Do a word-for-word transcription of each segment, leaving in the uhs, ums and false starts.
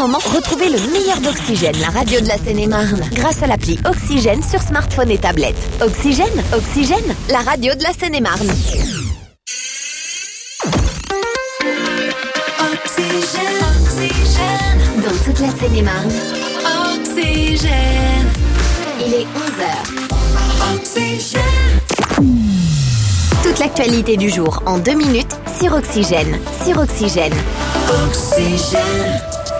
moment, retrouvez le meilleur d'Oxygène, la radio de la Seine-et-Marne, grâce à l'appli Oxygène sur smartphone et tablette. Oxygène, Oxygène, la radio de la Seine-et-Marne. Oxygène, Oxygène, dans toute la Seine-et-Marne. Oxygène, il est onze heures. Oxygène. Toute l'actualité du jour en deux minutes sur Oxygène. Sur Oxygène. Oxygène.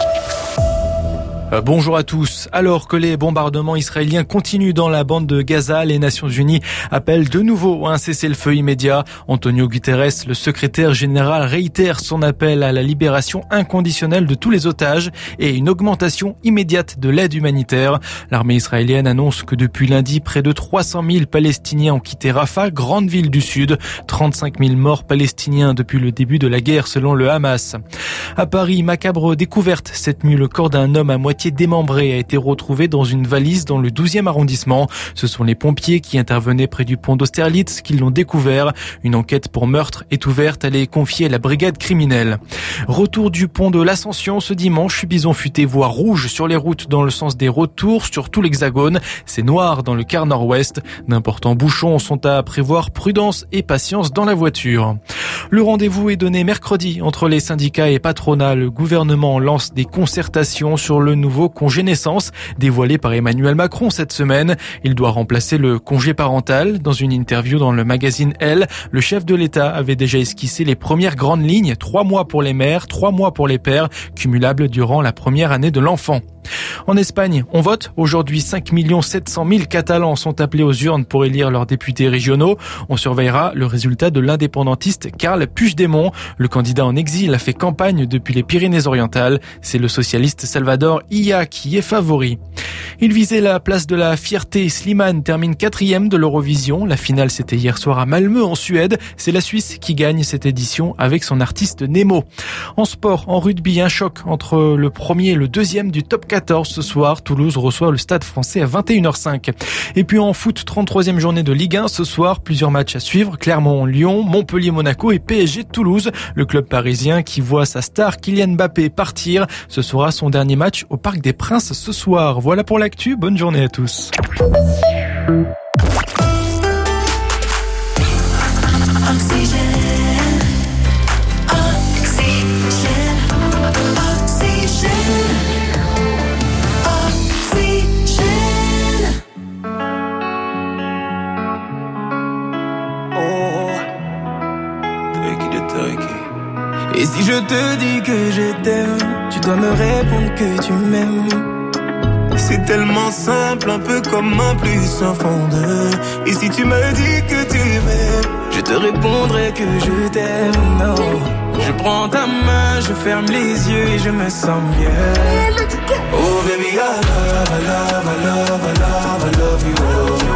Euh, bonjour à tous. Alors que les bombardements israéliens continuent dans la bande de Gaza, les Nations Unies appellent de nouveau à un cessez-le-feu immédiat. Antonio Guterres, le secrétaire général, réitère son appel à la libération inconditionnelle de tous les otages et une augmentation immédiate de l'aide humanitaire. L'armée israélienne annonce que depuis lundi, près de trois cent mille Palestiniens ont quitté Rafah, grande ville du sud. trente-cinq mille morts palestiniens depuis le début de la guerre selon le Hamas. À Paris, macabre découverte. Cette nuit, le corps d'un homme à moitié démembré a été retrouvé dans une valise dans le douzième arrondissement. Ce sont les pompiers qui intervenaient près du pont d'Austerlitz qui l'ont découvert. Une enquête pour meurtre est ouverte. Elle est confiée à la brigade criminelle. Retour du pont de l'Ascension ce dimanche. Bison futé voie rouge sur les routes dans le sens des retours sur tout l'Hexagone. C'est noir dans le quart nord-ouest. D'importants bouchons sont à prévoir. Prudence et patience dans la voiture. Le rendez-vous est donné mercredi entre les syndicats et patronat. Le gouvernement lance des concertations sur le nouveau congé naissance dévoilé par Emmanuel Macron cette semaine. Il doit remplacer le congé parental. Dans une interview dans le magazine Elle, le chef de l'État avait déjà esquissé les premières grandes lignes. Trois mois pour les mères, trois mois pour les pères, cumulables durant la première année de l'enfant. En Espagne, on vote. Aujourd'hui, cinq millions sept cent mille Catalans sont appelés aux urnes pour élire leurs députés régionaux. On surveillera le résultat de l'indépendantiste Carles Puigdemont. Le candidat en exil a fait campagne depuis les Pyrénées-Orientales. C'est le socialiste Salvador Illa qui est favori. Il visait la place de la fierté. Slimane termine quatrième de l'Eurovision. La finale, c'était hier soir à Malmö, en Suède. C'est la Suisse qui gagne cette édition avec son artiste Nemo. En sport, en rugby, un choc entre le premier et le deuxième du top quatorze ce soir. Toulouse reçoit le Stade Français à vingt et une heures cinq. Et puis en foot, trente-troisième journée de Ligue un ce soir. Plusieurs matchs à suivre. Clermont-Lyon, Montpellier-Monaco et P S G-Toulouse. Le club parisien qui voit sa star Kylian Mbappé partir. Ce sera son dernier match au Parc des Princes ce soir. Voilà pour l'actu. Bonne journée à tous. Et si je te dis que je t'aime, tu dois me répondre que tu m'aimes. C'est tellement simple, un peu comme un plus un fond de. Et si tu me dis que tu m'aimes, je te répondrai que je t'aime. Non, je prends ta main, je ferme les yeux et je me sens bien. Oh baby, I love, I love, I love, I love, I love you.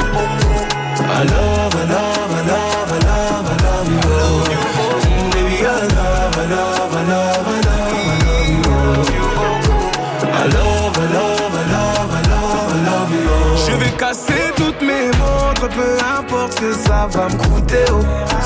I love, I love, I love, I love, I love you. Mm, baby, I love, I love, I love, I love, I love you. I love, I love, I love, I love, I love you. Je vais casser toutes mes montres, peu importe ce que ça va me coûter. Oh.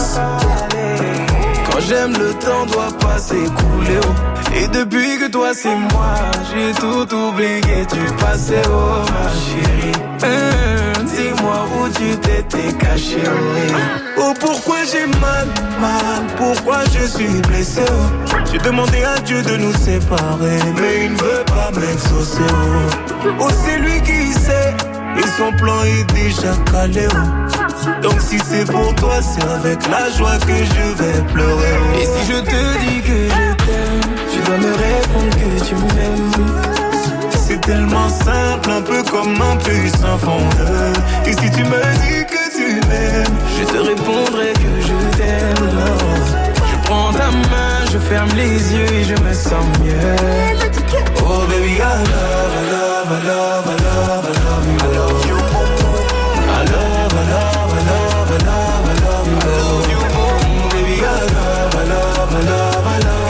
Quand j'aime, le temps doit pas s'écouler. Oh. Et depuis que toi c'est moi, j'ai tout oublié du passé. Oh ma chérie, mmh, dis-moi où tu t'étais caché. Oh, oh pourquoi j'ai mal, mal, pourquoi je suis blessé. Oh. J'ai demandé à Dieu de nous séparer, mais il ne veut pas m'exaucer. Oh, oh c'est lui qui sait, et son plan est déjà calé. Oh. Donc si c'est pour toi, c'est avec la joie que je vais pleurer. Oh. Et si je te dis que je t'aime, tu dois me répondre que tu m'aimes. C'est tellement simple, un peu comme un puissant fondeur. Et si tu me dis que tu m'aimes, je te répondrai que je t'aime. Non. Je prends ta main, je ferme les yeux et je me sens mieux. Oh baby, I love, I love, I love, I love, I love you. I love you. I love, I love, I love, I love, I love you. I love you. Mm, baby, I love, I love, I love, I love.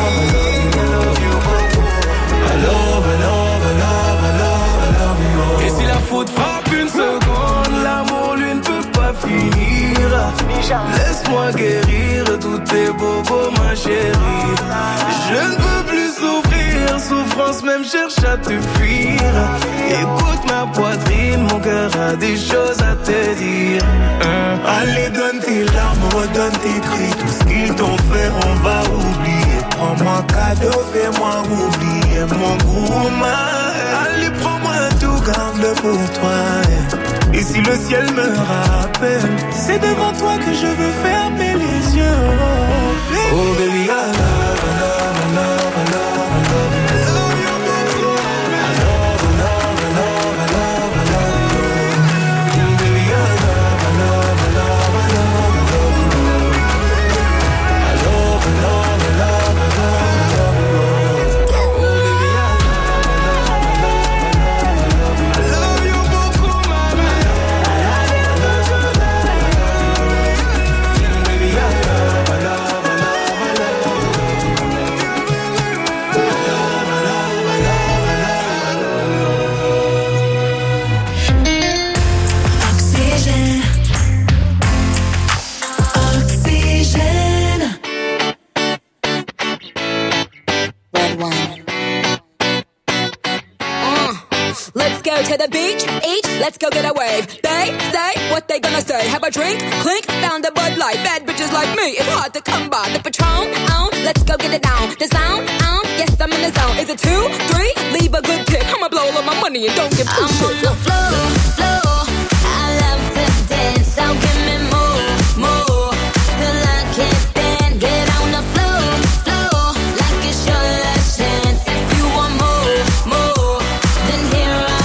Et si la faute frappe une seconde, l'amour lui ne peut pas finir. Laisse-moi guérir tous tes bobos ma chérie. Je ne peux plus souffrir, souffrance pense même cherche à te fuir. Écoute ma poitrine, mon cœur a des choses à te dire. Hein? Allez, donne tes larmes, redonne tes cris. Tout ce qu'ils t'ont fait, on va oublier. Prends-moi cadeau, fais-moi oublier mon goût. Allez, prends-moi tout, garde-le pour toi. Et si le ciel me rappelle, c'est devant toi que je veux fermer les yeux. Oh baby, oh, baby I love, I love, I love, I love. To the beach, each, let's go get a wave. They say what they gonna say. Have a drink, clink, found a Bud Light. Bad bitches like me, it's hard to come by. The Patron, on, let's go get it down. The sound, on, yes I'm in the zone. Is it two, three? Leave a good tip. I'ma blow all of my money and don't give two shit. I'm on the floor, floor. I love to dance, so give me more, more. Till I can't stand, get on the floor, floor. Like it's your last chance. If you want more, more, then here I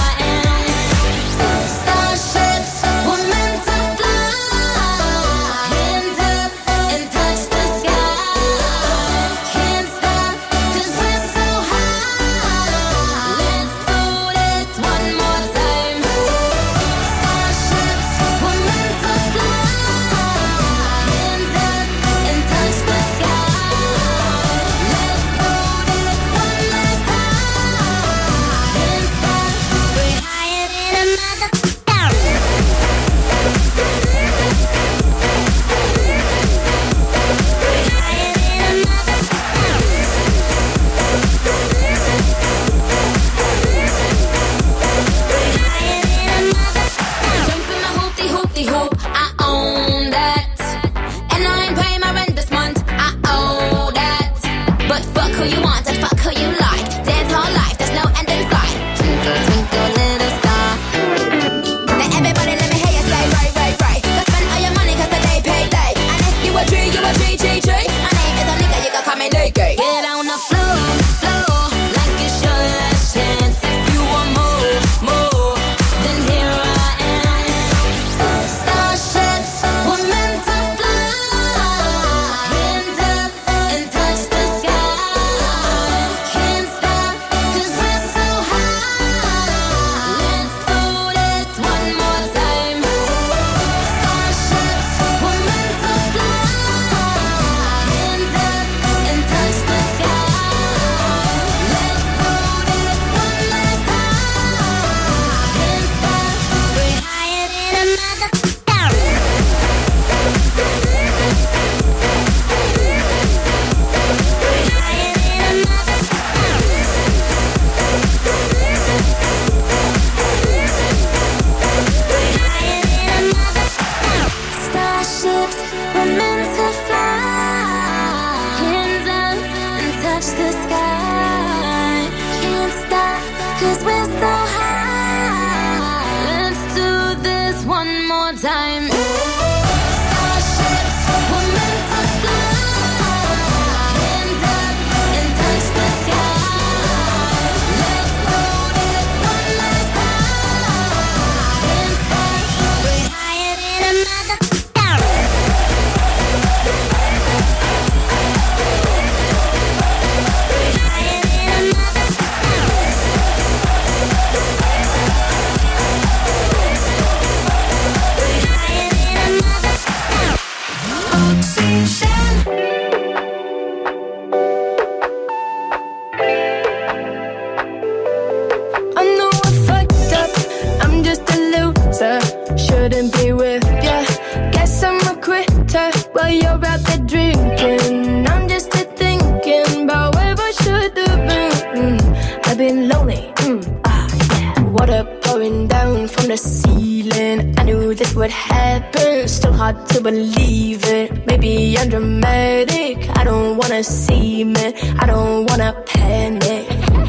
the ceiling. I knew this would happen, still hard to believe it. Maybe I'm dramatic, I don't wanna seem it, I don't wanna panic.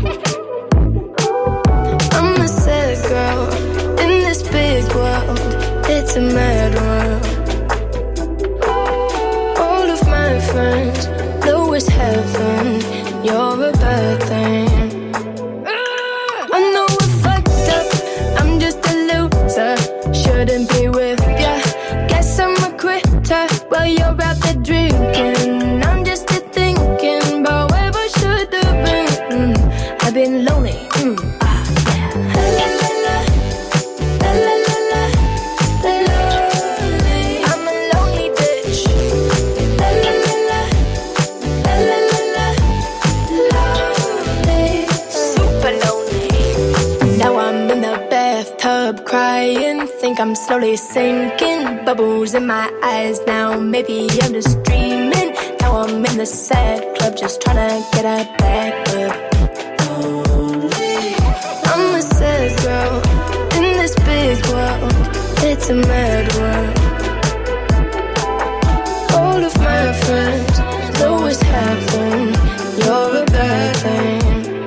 I'm a sad girl in this big world, it's a mad world. All of my friends know it's heaven, you're a bad thing. I know we're fucked up, I'm just a loser, shouldn't be with ya. Guess I'm a quitter while you're out there drinking. I'm just a thinking about where I should have been. Mm, I've been lonely. Mm, ah, yeah. La, la, la, la, la, la, la, la, lonely. I'm a lonely bitch. La, la, la, la, la, la, la, la, lonely. Super lonely. Now I'm in the bathtub crying, think I'm slowly sinking. Bubbles in my eyes now, maybe I'm just dreaming. Now I'm in the sad club, just trying to get a back up. I'm a sad girl in this big world, it's a mad world. All of my friends know it's happened, you're a bad thing.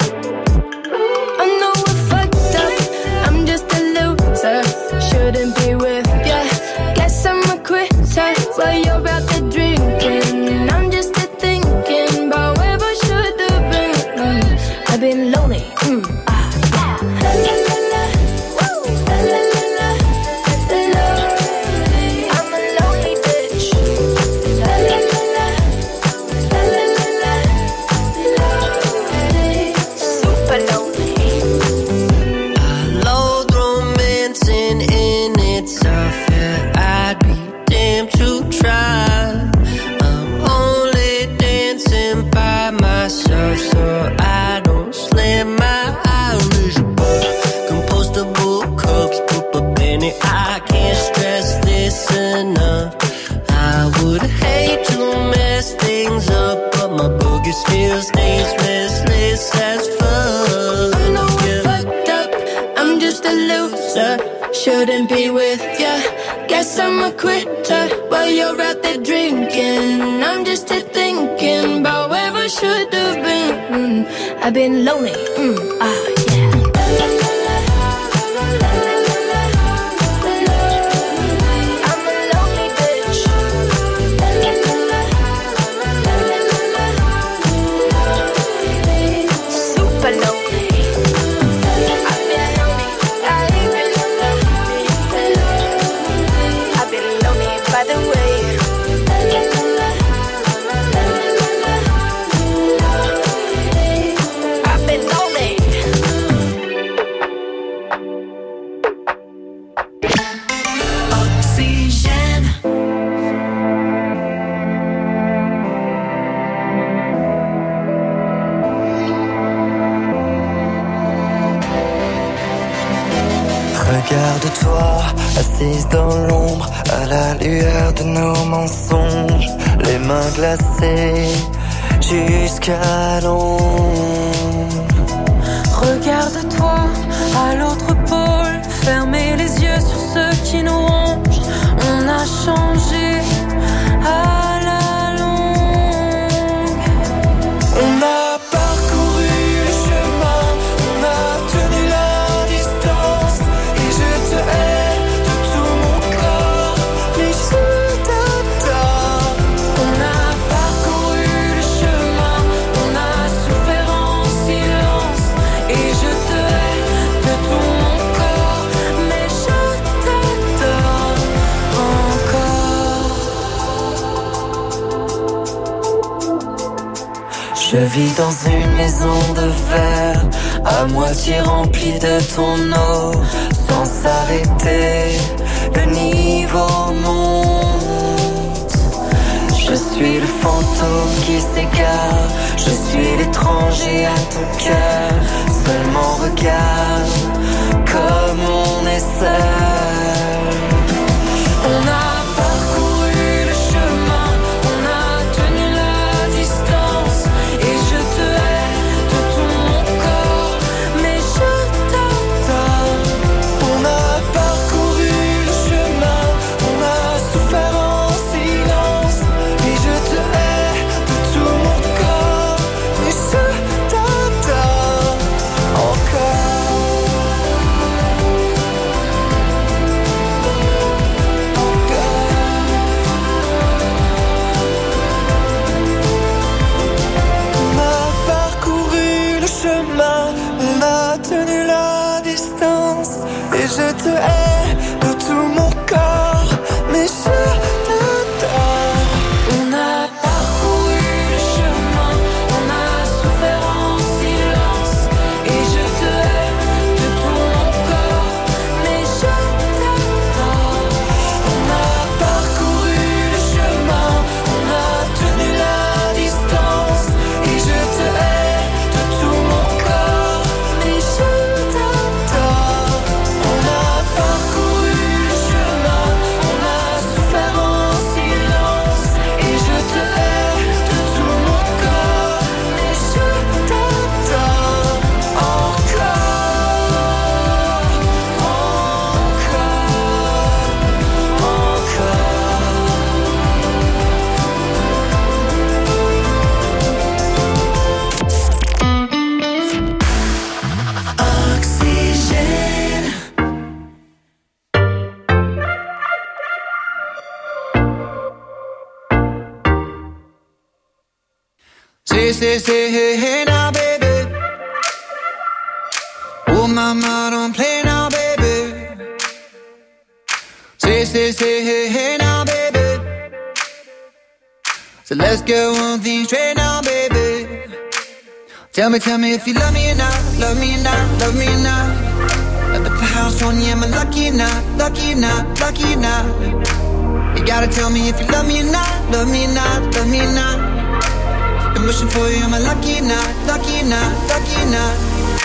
I know we're fucked up, I'm just a loser, shouldn't be with ya. Guess I'm a quitter while you're out there drinking. I'm just a thinking about where I should have been. Mm, I've been lonely. Mm, ah, yeah. La, la, la, la. Woo. La, la, la, la. Lonely. I'm a lonely bitch. La, la, la, la. La, la, la, la. Lonely. Super lonely. I loathe romancing in itself, yeah, I'd be damned to try. I'm only dancing by myself, so I don't slam my eyelids above. Compostable cups, put a penny, I can't stress this enough. I would hate to mess things up, but my boogie still stays restless as fuck. I know we're fucked up, I'm just a loser, shouldn't be with ya. Guess I'm a quitter while you're out there drinking. I'm just a thinking about where I should have been. Mm, I've been lonely. Mm, ah, yeah. La, la, la, la. La, la, la, la. Lonely. I'm a lonely bitch. La, la, la, la. La, la, la, la. Lonely. Super lonely. I've been lonely. I've been lonely. I've been lonely by the way. La, la, la, la. La, la, la, la. Lonely. I've been lonely. Oxygène. Regarde-toi, assise dans l'ombre, à la lueur de nos mensonges, les mains glacées jusqu'à l'ombre. Regarde-toi à l'autre pôle, fermez les yeux sur ceux qui nous rongent. On a changé à la longue. On a parcouru le chemin, on a tenu la distance, et je te hais de tout mon corps, mais je t'adore. On a parcouru le chemin, on a souffert en silence. Et je te hais de tout mon corps, mais je t'adore encore. Je vis dans une maison de verre, à moitié remplie de ton eau, sans s'arrêter, le niveau monte. Je suis le fantôme qui s'égare, je suis l'étranger à ton cœur. Seulement regarde comme on est seul. On a parcouru le chemin, on a tenu la distance. Et je te hais de tout mon corps, mais je t'adore. On a parcouru Say, say, say, hey, hey now, baby. Oh, mama, don't play now, baby. Say, say, say, hey, hey now, baby. So let's get one thing straight now, baby. Tell me, tell me if you love me or not, love me or not, love me or not. At the house on you, am I lucky or not, lucky or not, lucky or not? You gotta tell me if you love me or not, love me or not, love me or not. I'm wishing for you, am I lucky or not, lucky or not, lucky or not?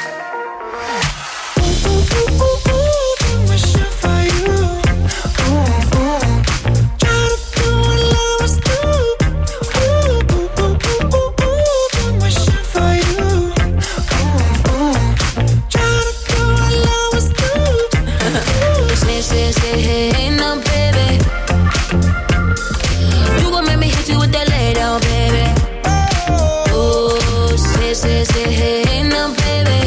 Ooh, ooh, ooh, ooh, ooh, I'm wishing for you. Ooh, ooh. Try to do what lovers do. Ooh, ooh, ooh, ooh, ooh, ooh, I'm wishing for you. Ooh, ooh. Try to do what lovers do. Say, say, say, hey, hey, now, baby. You gon' make me hit you with that lay down, baby. Oh, say, say, say, hey, hey, now, baby.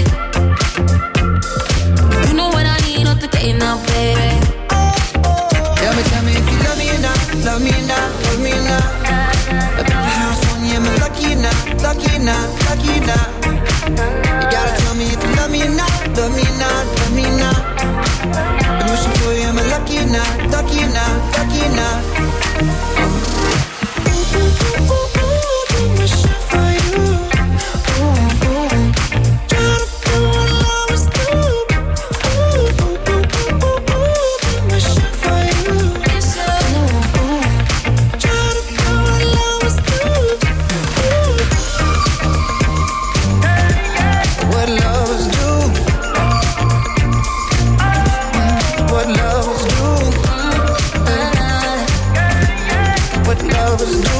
You know what I need off the day now, baby. Tell me, tell me if you love me or not, love me or not, love me or not. At the house on you, am I lucky or not, lucky or not, lucky or not? You gotta tell me if you love me or not, love me or not, love me or not. I'm wishing for you, am I lucky or not, lucky or not, lucky or not? Ooh, ooh, ooh, ooh, ooh, I'm wishing for you. Ooh, ooh. Try to do what lovers do. Ooh, ooh, ooh, ooh, ooh, ooh, I'm wishing for you. Ooh, ooh. Try to do what lovers do. Ooh. What lovers do. What lovers do. What lovers do.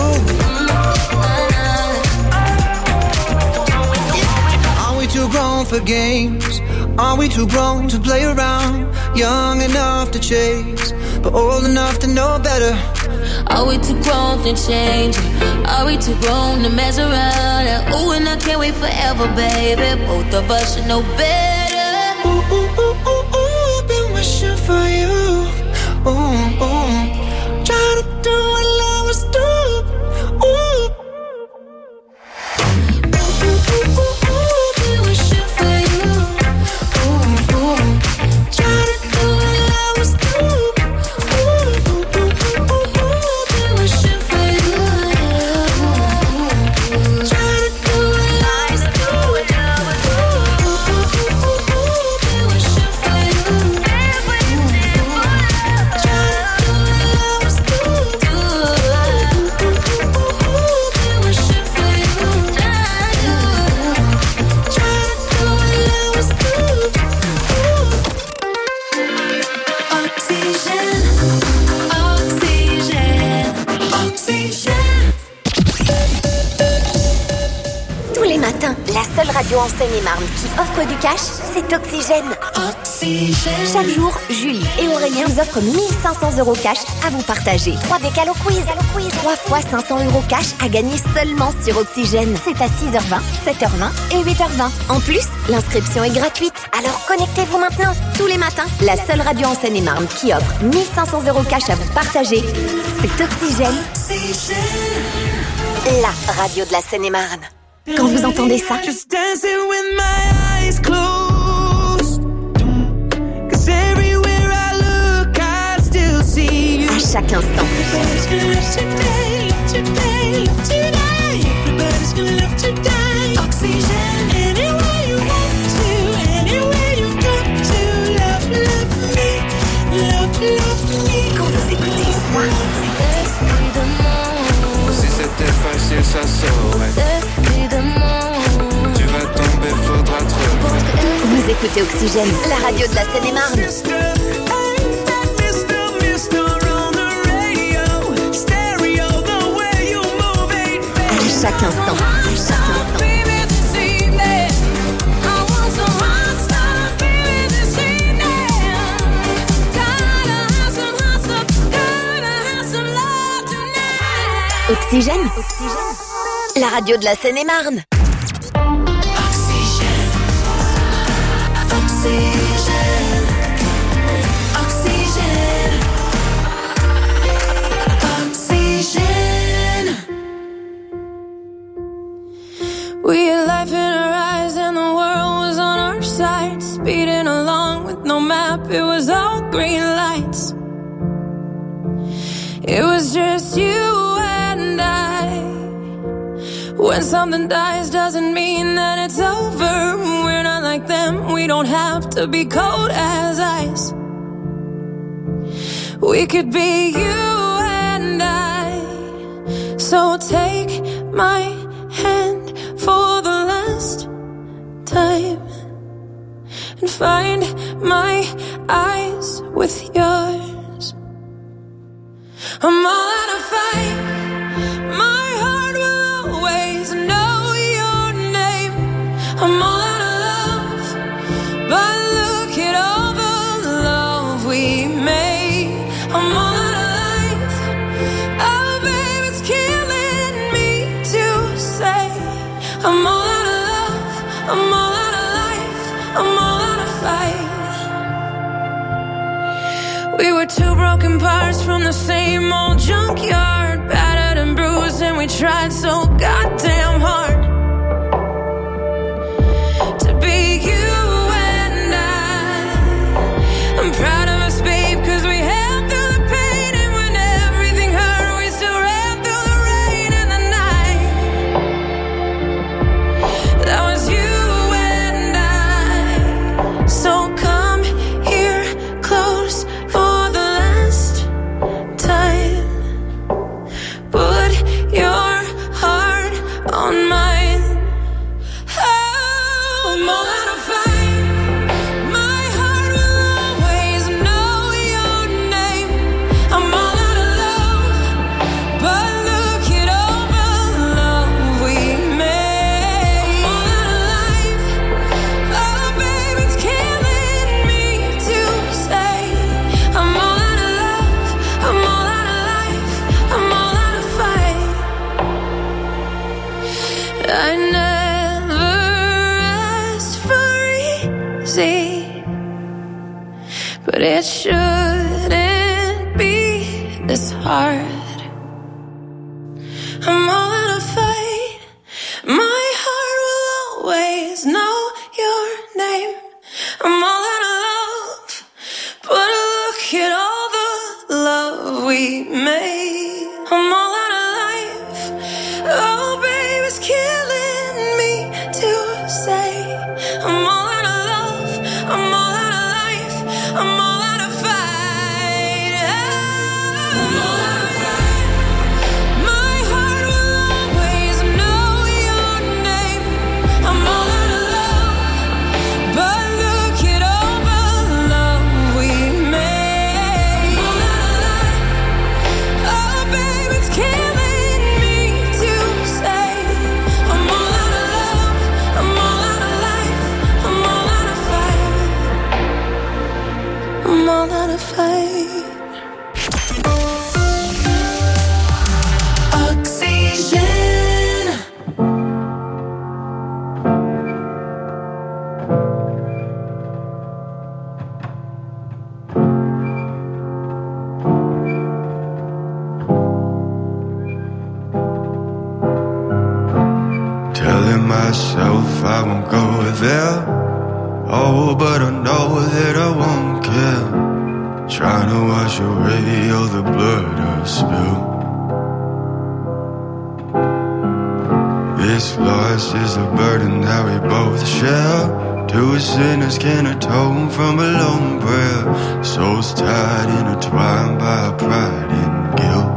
Are we too grown for games? Are we too grown to play around? Young enough to chase, but old enough to know better. Are we too grown to change? Are we too grown to mess around? And ooh, and I can't wait forever, baby. Both of us should know better. Ooh, ooh, ooh, ooh, ooh, been wishing for you. Ooh, ooh. Try to do what lovers do. Ooh. Ooh, ooh, ooh, ooh, ooh, been wishing for you. Ooh, ooh. Try to do what lovers do. Ooh, ooh, ooh, ooh, ooh, ooh, been wishing for you. Ooh, ooh. Try to do what lovers do. Ooh, ooh, ooh, ooh, ooh, been wishing for you. Ooh, ooh. Try to do what lovers do. Ooh, ooh, ooh, ooh, been wishing for you. Try to do what lovers do. Oxygène, oxygène, oxygène. Tous les matins, la seule radio en Seine-et-Marne qui offre du cash, c'est Oxygène. Oxygène. Chaque jour, Julie et Aurélien vous offrent mille cinq cents euros cash à vous partager. trois décales au quiz. trois fois cinq cents euros cash à gagner seulement sur Oxygène. C'est à six heures vingt, sept heures vingt et huit heures vingt. En plus, l'inscription est gratuite. Alors connectez-vous maintenant. Tous les matins, la seule radio en Seine-et-Marne qui offre mille cinq cents euros cash à vous partager, c'est Oxygène. La radio de la Seine-et-Marne. Quand vous entendez ça, Just dancing with my eyes closed. 'Cause everywhere I look, I still see you. à chaque instant, Everybody's gonna love today, love today, love today. Everybody's gonna love today. Oxygen. Anywhere you want to, anywhere you got to. Love, love me, love, love me. quand vous écoutez ça, Si c'était facile, ça saurait. Tu vas tomber, faudra trouver. vous écoutez Oxygène, la radio de la Seine-et-Marne. Mister, hey, Mister, Mister on the radio. Stereo, the way you move it, À baby. chaque instant, à chaque instant. Baby, this evening, I want some hot stuff, baby, this evening. Gotta have some hot stuff, gotta have some love tonight. Oxygène, la radio de la Seine-et-Marne. Oxygène, oxygène, oxygène, oxygène. green lights. It was just you and I. When something dies doesn't mean that it's over. We're not like them, we don't have to be cold as ice. We could be you and I. So take my hand for the last time and find my eyes with yours. I'm all out of fight. My heart will always know your name. I'm all out of love, but look at all the love we made. I'm all out of life. Oh, babe, it's killing me to say. I'm all out of love. I'm all out of life. I'm all out of fight. We were two broken parts from the same old junkyard, battered and bruised, and we tried so goddamn hard to be you and I. I'm proud of us, babe, cause we held through the pain, and when everything hurt, we still ran through the rain and the night. That was you and I. So come here close for the last time. Put your heart on mine. Oh, I'm all out of fight. My heart will always know your name. I'm all out of love, but look at all the love we made. I'm all out of life. Oh, babe, it's killing me to say. I'm all out of love. I'm all out of life. I'm all out of fight. I never asked for easy, but it shouldn't be this hard. I'm all out of fight. My heart will always know your name. I'm all out of love, but look at all the love we made. I'm all out of life. Oh, babe, it's killing me to say. I'm all out of love. I'm all out of life. I'm all out of fight. I'm all out of fight. My heart will always know your name. I'm all out of love, but look at all the love we made. I'm all out of life. Oh, babe, it's killing me to say. I'm all out of love. I'm all out of life. I'm all out of fight. I'm all out of fight. Oxygen. Telling myself I won't go there. Oh, but I know that I won't care. Trying to wash away all the blood I spilled. This loss is a burden that we both share. Two sinners can atone from a lone prayer. Souls tied, intertwined by pride and guilt.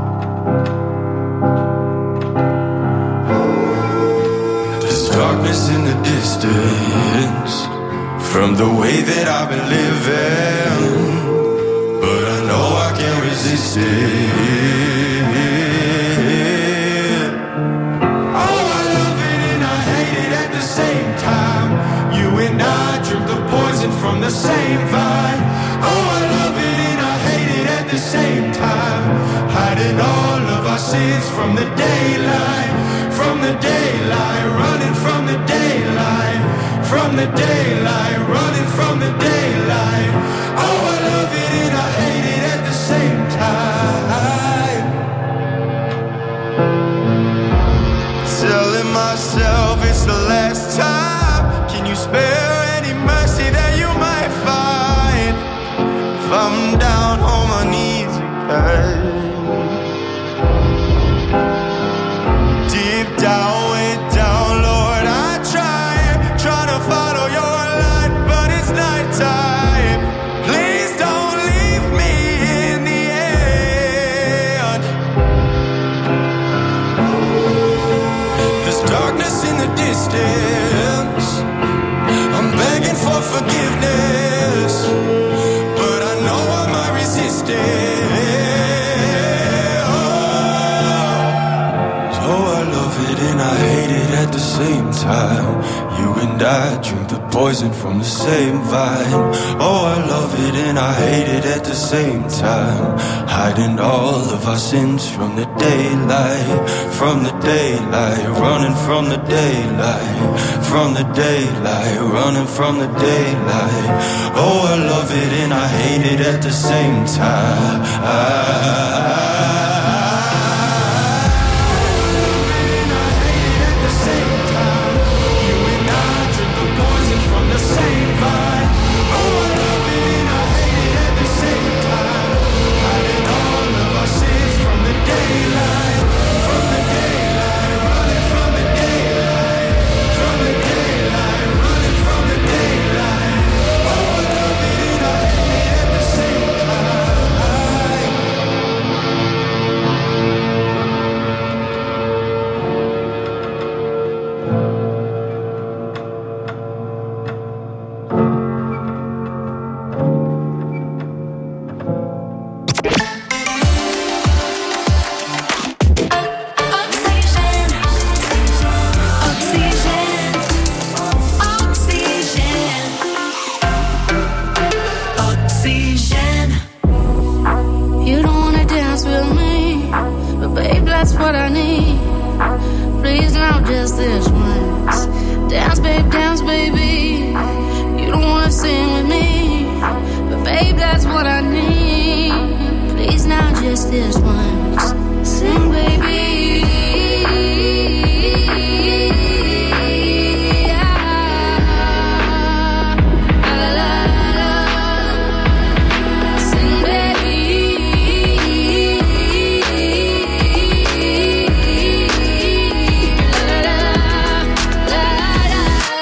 There's darkness in the distance from the way that I've been living, but I know I can't resist it. Oh, I love it and I hate it at the same time. You and I drink the poison from the same vine. Oh, I love it and I hate it at the same time. Hiding all of our sins from the daylight, from the daylight, running from the daylight, from the daylight, running from the daylight. Oh, I love it and I hate it at the same time. Telling myself it's the last time. Can you spare any mercy that you might find? If I'm my knees again. Deep down, way down, Lord, I try, try to follow your light, but it's nighttime. Please don't leave me in the end. There's darkness in the distance. I'm begging for forgiveness, but I know I might resist it. Oh, so I love it and I hate it at the same time. You and I drink the poison from the same vine. Oh, I love it and I hate it at the same time. Hiding all of our sins from the daylight, from the daylight, running from the daylight, from the daylight, running from the daylight. Oh, I love it and I hate it at the same time. I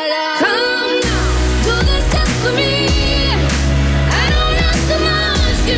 Come now, do this just for me. I don't ask so much.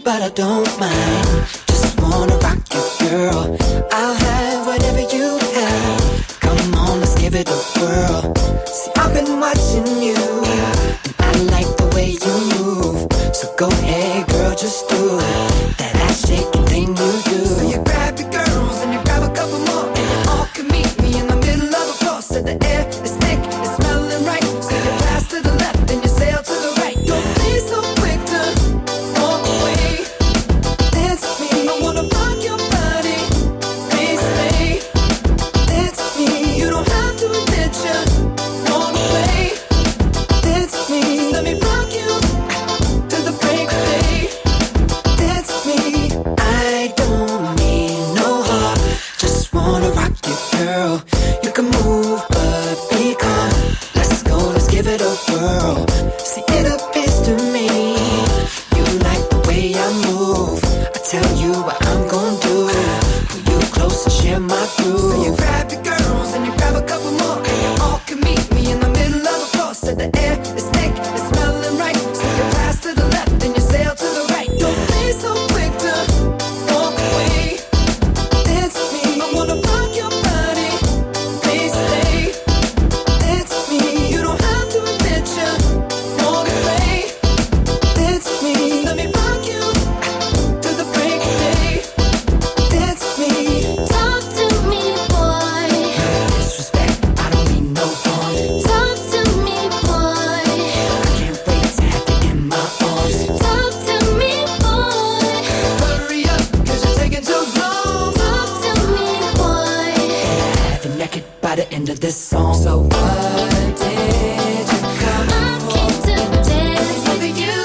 but I don't mind. Just wanna rock you, girl. I'll have whatever you have. Come on, let's give it a whirl. See, I've been watching you, and I like the way you move. So go ahead, girl, just do that ass shaking thing you do. So you grab your girls and you grab a couple more, and you all can meet me in the middle of the floor. So the air is thick, it's smelling right. So you pass to the left and you sail to the right. Don't be so quick to walk away. Dance with me, I wanna rock your body. Please stay. Dance with me, you don't have to admit you wanna play. Dance with me, let me rock you to the break of day. Dance with me, I don't need no heart. Just wanna rock you, girl. You can move, but be calm. Let's go, let's give it a whirl. See, it appears to me you like the way I move. I tell you what I'm gonna do. Pull you close and share my groove. So you grab your girls and you grab a couple more, and you all can meet me in the middle of the floor. So the air is thick, it's smelling right. So you pass to the left and you sail to the right. Don't be so quick to walk away. Dance with me, I wanna rock your body. Please stay. Dance with me, you don't have to admit you wanna play. Dance with me, let me rock you to the break of day. Dance with me. Talk to me, boy. Disrespect, I don't mean no harm. Talk to me, boy. I can't wait to have you in my arms. Talk to me, boy. Hurry up, cause you're taking too long. Talk to me, boy. Have you naked by the end of this song. So what did you come I came to dance with you.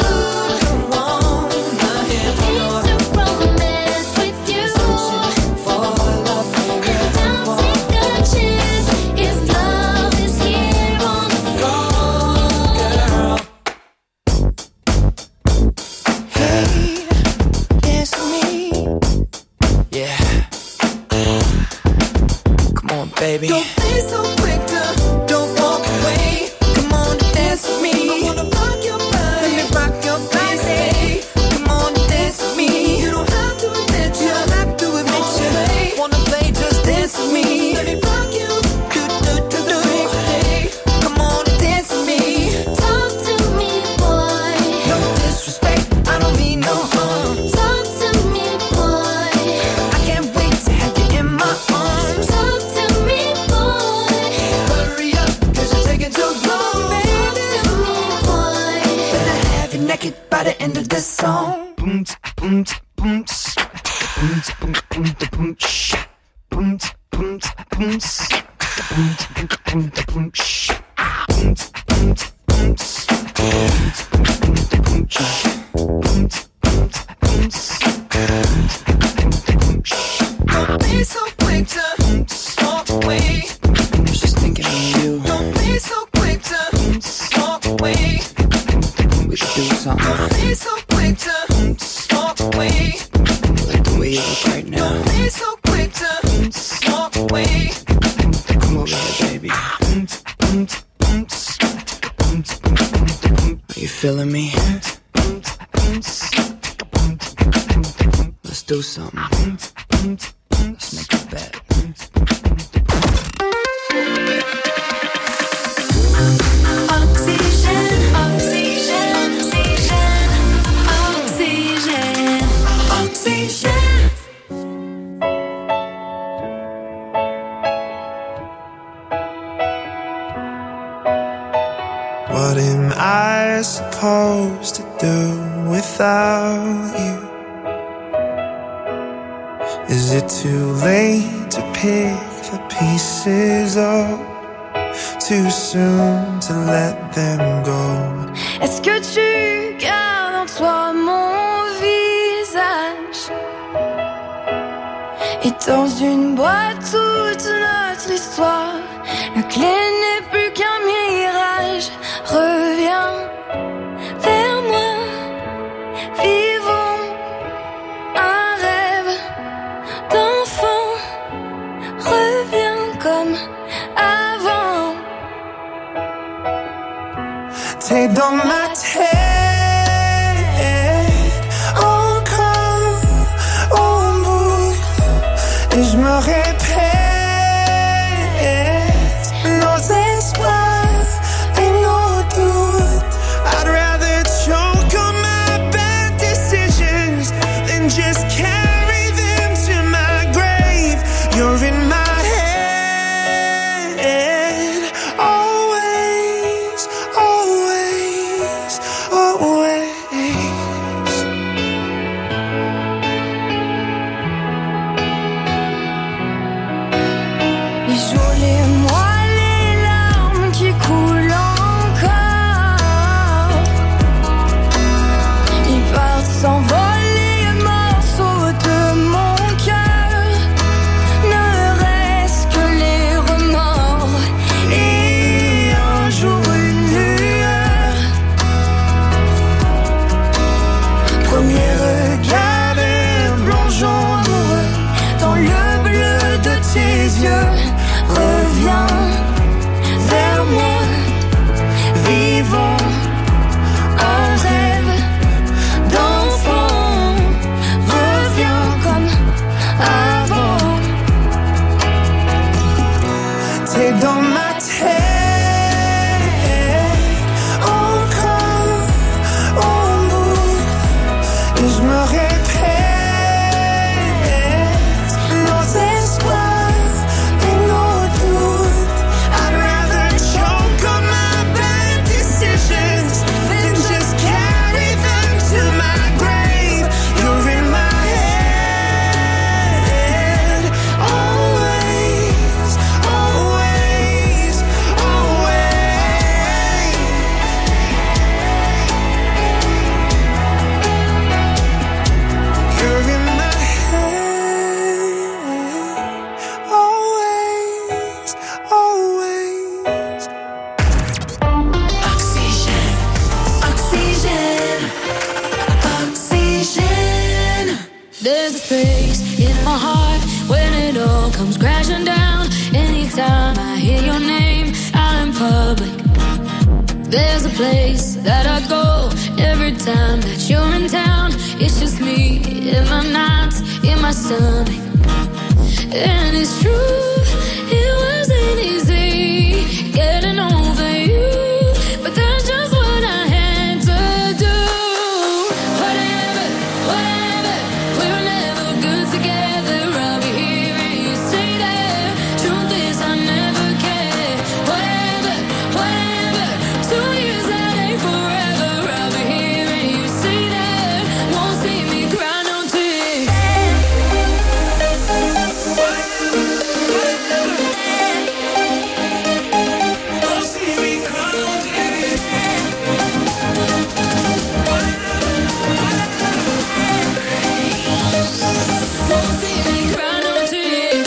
on? My head Came to romance with you. for love And don't take a chance if love is here on the floor. girl. Hey, dance with me. Yeah. Come on, baby. Don't be so quick to don't walk away. Come on, dance with me. I wanna rock your body. Let me rock your body. Come on, dance with me. You don't have to admit you. Don't have to admit you. Wanna play? Just dance with me. Let me rock you. Do do do do. Come on, dance with me. Talk to me, boy. No disrespect, I don't mean no harm. Talk to me, boy. I can't wait to have you in my arms. Talk to me, boy. Hurry up, cause you're taking too long, baby. Talk to me, boy. Better have you naked by the end of this song. Boom, boom, boom, boom, boom, boom, boom, sh- boom, boom, boom, s- boom, boom, boom, boom, sh- boom, boom, boom, s- boom, boom, boom, sh- boom, boom, boom, s- boom, boom, boom, sh- Don't be so quick to walk away. I was just thinking of you. Don't be so quick to walk away. We should do something. Don't be so quick to walk away. I like the way you look right now. Don't be so quick to walk away. Come over here, baby. Are you feeling me? Let's do something. Let's make a bet. Oxygène, oxygène, oxygène, oxygène, oxygène. What am I supposed to do without you? Is it too late to pick the pieces up? Too soon to let them go? Est-ce que tu gardes en toi mon visage? Et dans une boîte toute notre histoire, la clé n'est plus qu'un mirage. Reviens vers moi, vivons un rêve d'enfant. Reviens comme avant. T'es dans ma tête, encore Et je me répète nos espoirs et nos doutes. I'd rather choke on my bad decisions than just carry them to my grave. You're in my head, always, always, always. Isolez-moi les larmes qui coulent encore. Ils partent s'envoler les morceaux de mon cœur. Ne reste que les remords et un jour une lueur. Premier regard et plongeons amoureux dans le bleu de tes yeux. Reviens vers moi, vivons un rêve d'enfant. Reviens comme avant. T'es dans ma tête, encore au bout. Et je me répète nos espoirs et nos doutes. I'd rather choke on my bad decisions than just carry them to my grave. You're in my head, always, always, always. You're in my head, always, always. Oxygène, oxygène, oxygène. There's a space in my heart when it all comes crashing down. Anytime I hear your name out in public, there's a place that I go every time that you're in town. It's just me in my nights, in my stomach. And it's true, it wasn't easy getting over you, but that's just what I had to do. Whatever, whatever, we were never good together. I'll be here and you stay there. Truth is I never cared. Whatever, whatever, two years that ain't forever. I'll be here and you stay there. Won't see me cry no tears. Won't see me cry no tears.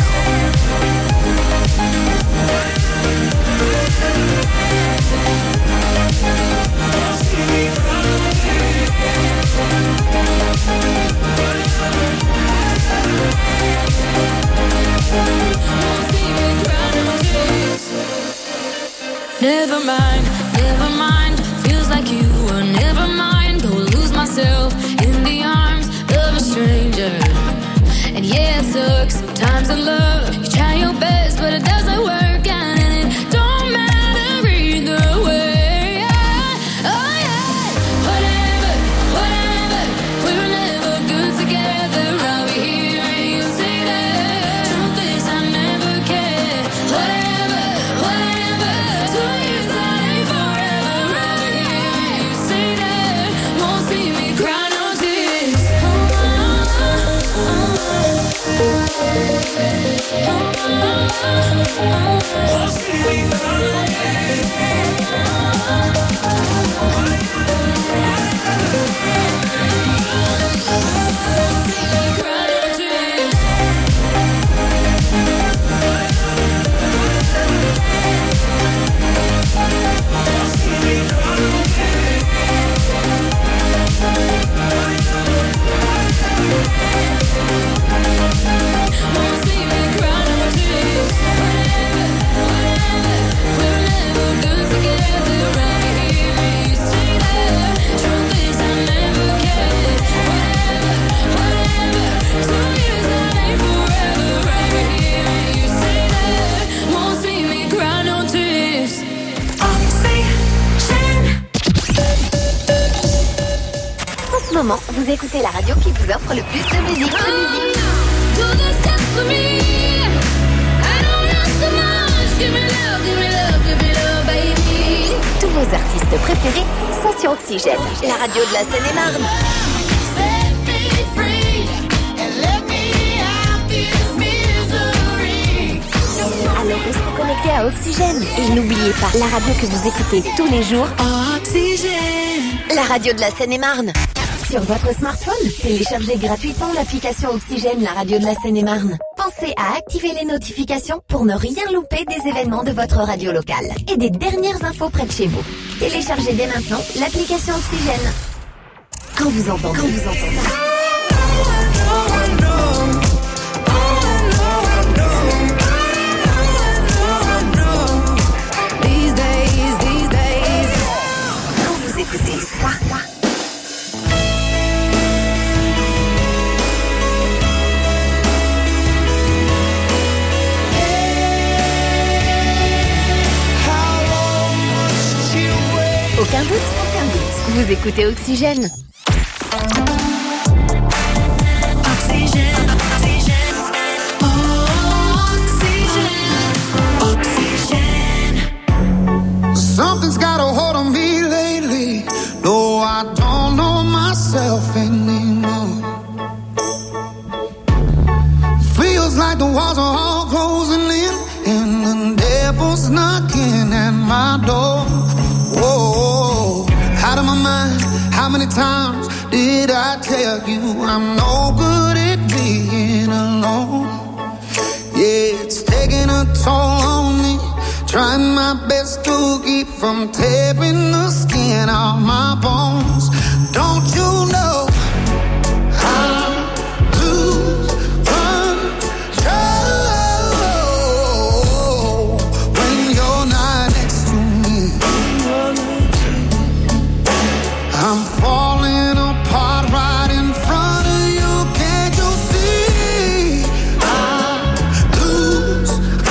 Won't see me cry no tears. Never mind, never mind. Feels like you were never mind. Go lose myself in the arms of a stranger. And yeah, it sucks sometimes to love. You try your best, but it doesn't work out, and it don't matter either way. Yeah. Oh yeah. Whatever, whatever. We were never good together. I'll be here and you stay there. Truth is I never cared. Whatever, whatever. Two years that ain't forever. I'll be here and you stay there. Won't see me cry no tears. Oh, oh, oh, oh. moment, vous écoutez la radio qui vous offre le plus de musique. De musique. Tous vos artistes préférés sont sur Oxygène, la radio de la Seine-et-Marne. Alors restez connectés à Oxygène et n'oubliez pas la radio que vous écoutez tous les jours. Oxygène, la radio de la Seine-et-Marne. Sur votre smartphone, téléchargez gratuitement l'application Oxygène, la radio de la Seine-et-Marne. Pensez à activer les notifications pour ne rien louper des événements de votre radio locale et des dernières infos près de chez vous. Téléchargez dès maintenant l'application Oxygène. Quand vous entendez, quand vous entendez. Écoutez ça. Aucun doute, aucun doute. Vous écoutez Oxygène. Oxygène, oxygène, oxygène, oxygène. Something's got a hold on me lately. No, I don't know myself anymore. Feels like the walls are all closing in, and the devil's knocking at my door. Whoa, out of my mind. How many times did I tell you I'm no good at being alone? Yeah, it's taking a toll on me. Trying my best to keep from tearing the skin off my bones. Don't you know I lose control when you're not next to me? I'm falling apart right in front of you. Can't you see? I lose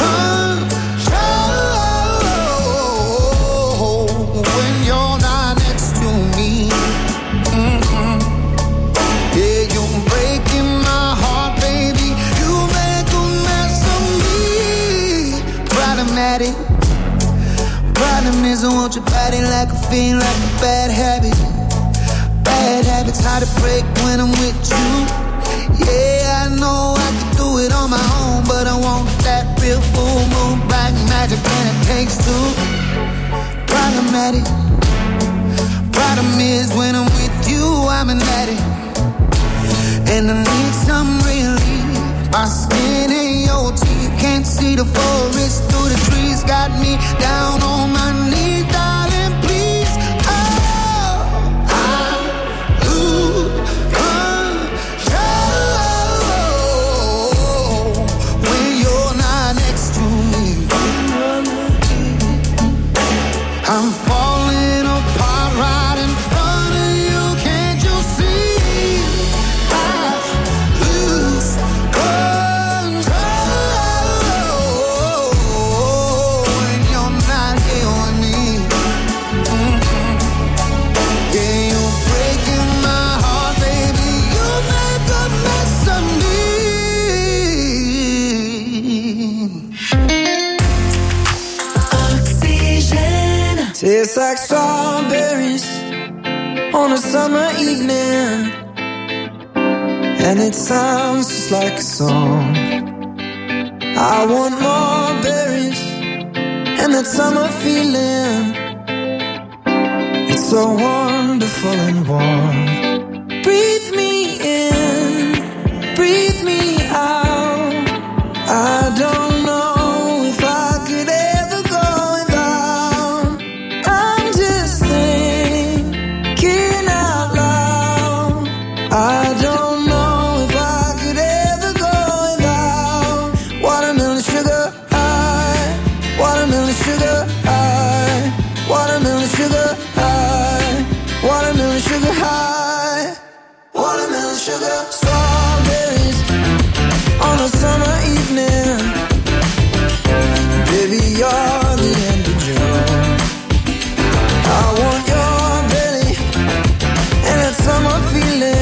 control when you're not next to me. Mm-hmm. Yeah, you're breaking my heart, baby. You make a mess of me. Problematic. Problem is I want your body like a fiend, like a bad habit. Bad habits hard to break when I'm with you. Yeah, I know I can do it on my own, but I want that real full moon black magic, and it takes two. Problematic. Problem is when I'm with you, I'm an addict, and I need some relief. My skin ain't your teeth, can't see the forest through the trees. Got me down on my knees, darling, please. Oh, I lose control when you're not next to me. I'm falling apart right in front of you. Can't you see? I lose control when you're not here with me. Mm-hmm. Yeah, you're breaking my heart, baby. You make a mess of me. Oxygène. Tastes like strawberries on a summer evening, and it sounds just like a song. I want more berries and that summer feeling. It's so wonderful and warm. Breathe me in, breathe me out. I don't know if I could ever go without. I'm just thinking out loud. I don't know if I could ever go without. Watermelon sugar high, watermelon sugar high, watermelon sugar high, watermelon sugar high, watermelon sugar. Strawberries on a summer evening. Baby, you're the end of June. I want your belly and that summer feeling.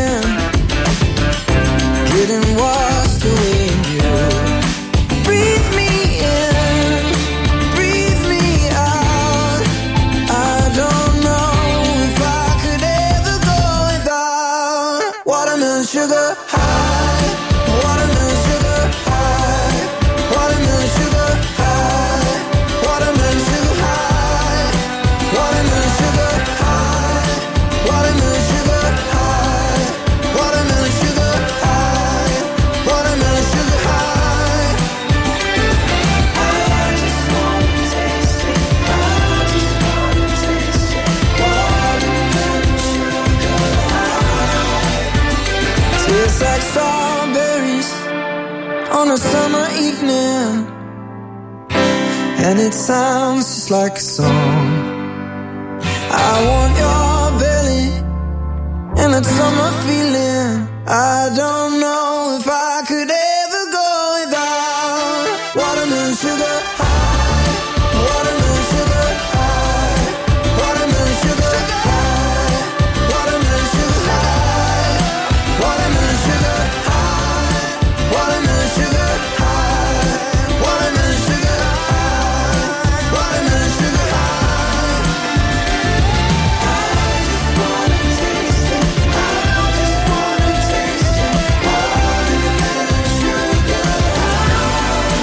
it sounds just like a song. I want your belly and that summer feeling. I don't know if I could ever go without watermelon sugar high, watermelon sugar high, watermelon sugar high, watermelon sugar high, watermelon sugar high, watermelon sugar high, watermelon sugar high, watermelon sugar high. I just wanna taste it. I just wanna taste it. Watermelon sugar high.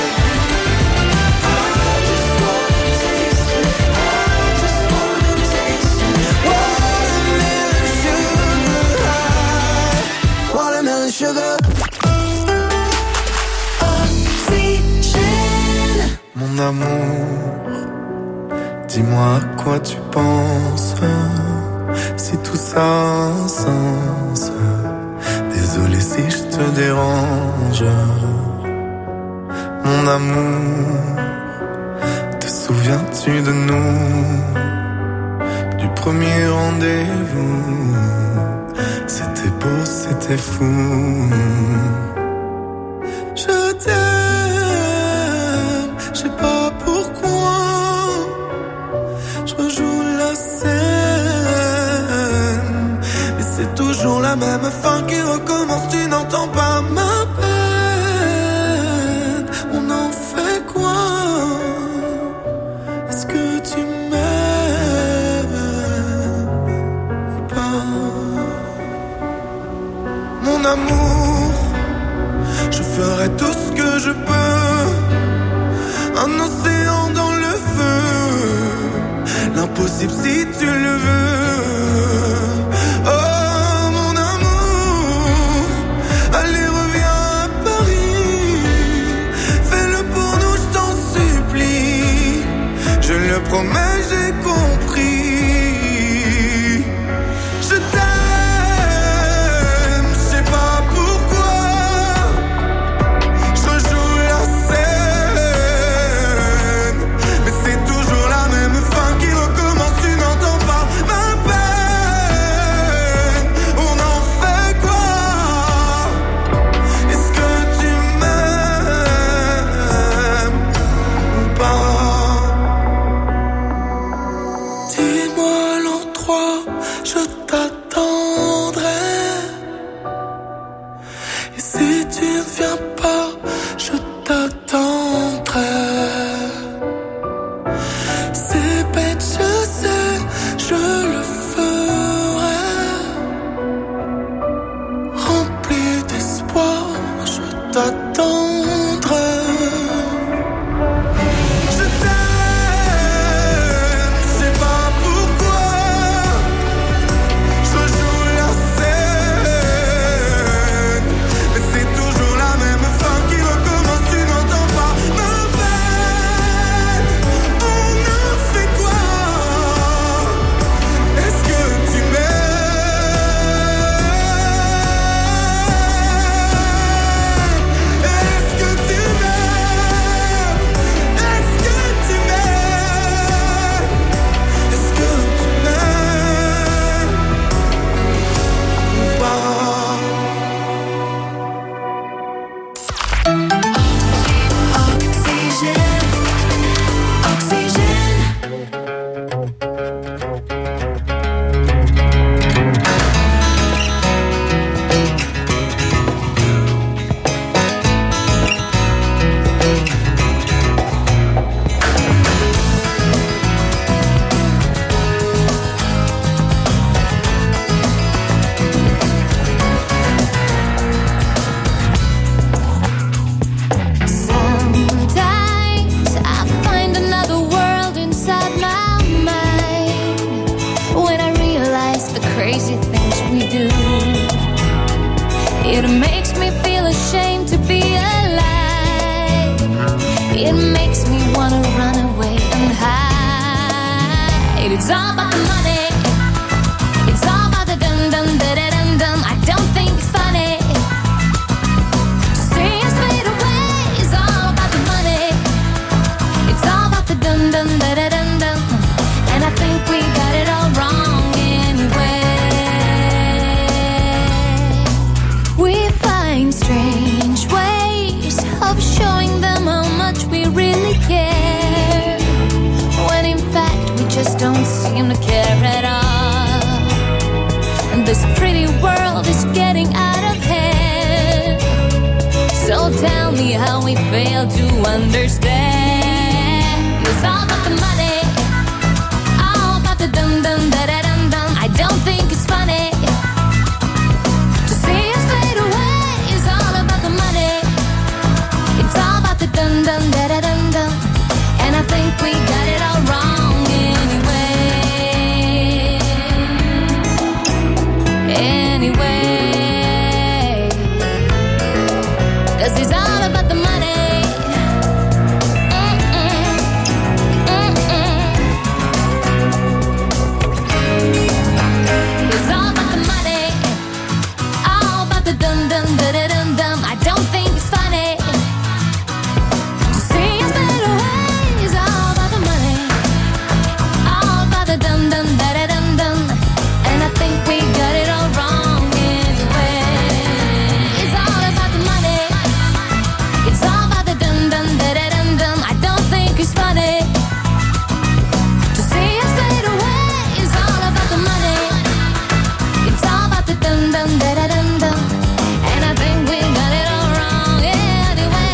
I just wanna taste it. I just wanna taste it. Watermelon sugar high. Watermelon sugar. Mon amour, dis-moi à quoi tu penses, si tout ça a un sens. Désolé si je te dérange. Mon amour, te souviens-tu de nous, du premier rendez-vous? C'était beau, c'était fou. Je t'aime, je sais pas pourquoi. Je rejoue la scène, mais c'est toujours la même fin qui recommence. Tu n'entends pas ma peine. On en fait quoi? Est-ce que tu m'aimes ou pas? Mon amour, je ferai tout ce que je peux. Un océan dans le feu, l'impossible si tu le veux. Oh mon amour, allez reviens à Paris. Fais-le pour nous, je t'en supplie. Je le promets, j'ai compris. Je t'aime, je sais pas pourquoi. Je rejoue la scène, mais c'est toujours la même fin qui recommence. Tu n'entends pas ma peine. On en fait quoi? Est-ce que tu m'aimes ou pas? Dis-moi just don't seem to care at all. And this pretty world is getting out of hand. So tell me how we fail to understand. It's all about the money, all about the dum dum da da dum dum. I don't think it's funny to see us fade away. It's all about the money. It's all about the dum dum da da dum dum. And I think we got it all wrong anyway. Anyway, 'cause it's all about the money. Mm-mm. Mm-mm. It's all about the money, all about the dum dum da da dum dum. I don't think it's funny to see us fade away. It's all about the money, all about the dum dum da da dum dum. And I think we got it all wrong anyway. It's all about the money, it's all about the dum dum da da dum dum. I don't think it's funny to see us fade away. It's all about the money, it's all about the dum dum da da dum dum. And I think we got it all wrong anyway.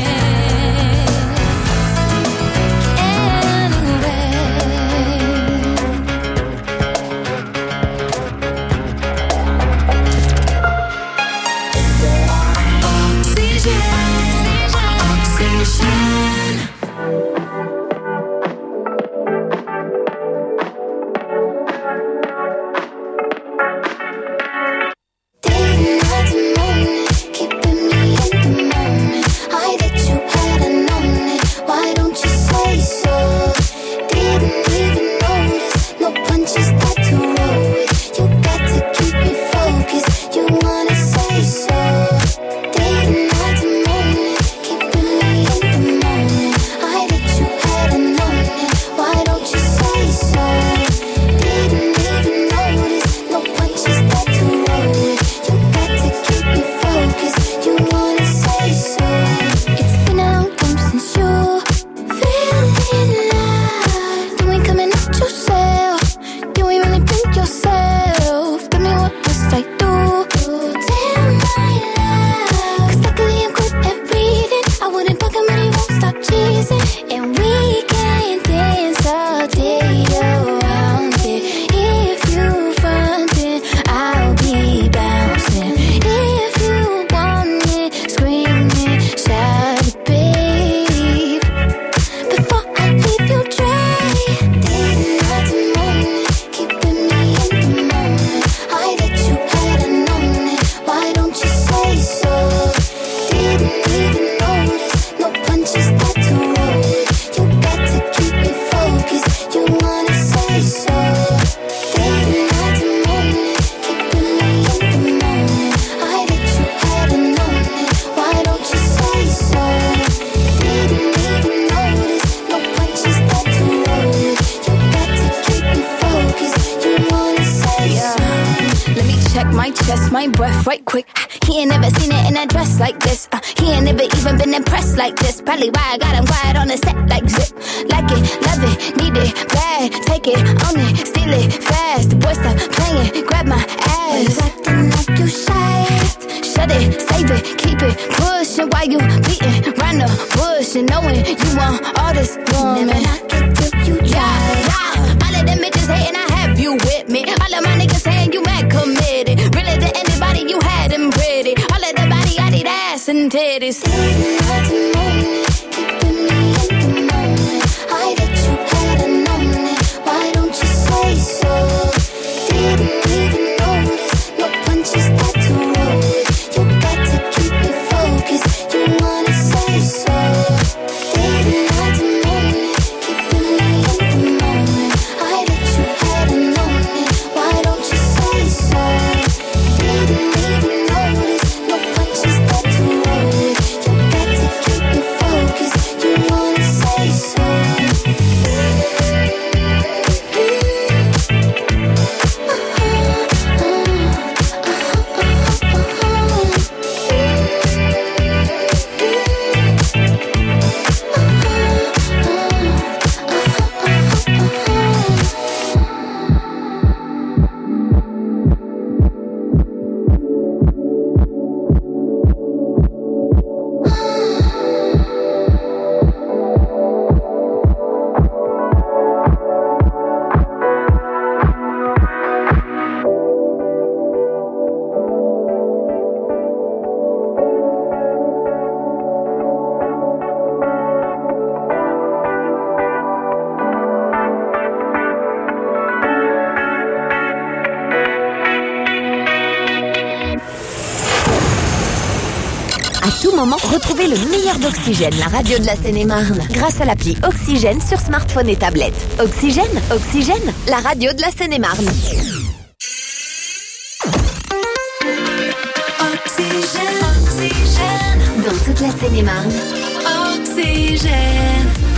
My breath right quick. He ain't never seen it in a dress like this. Uh, he ain't never even been impressed like this. Probably why I got him quiet on the set like zip. Like it, love it, need it, bad. Take it, own it, steal it, fast. The boy stop playing, grab my ass. You acting like you shy. Shut it, save it, keep it pushing while you beating round the bush and knowing you want all this woman. Never knock it till you try. Yeah, all of them bitches hating, I have you with me. All of my niggas saying you mad committed. Really to anybody, you had them pretty. All of the body, I need ass and titties. Keeping me in the moment. I that you had a moment. Why don't you say so? Didn't even notice. No punches that to roll with. You got to keep me focused. You wanna say so? Didn't have the moment. Keeping me in the moment. I that you had a moment. Why don't you say so? Didn't even notice. No punches that to roll with. You got to keep me moment, retrouvez le meilleur d'Oxygène, la radio de la Seine-et-Marne, grâce à l'appli Oxygène sur smartphone et tablette. Oxygène, Oxygène, la radio de la Seine-et-Marne. Oxygène, oxygène, dans toute la Seine-et-Marne. Oxygène.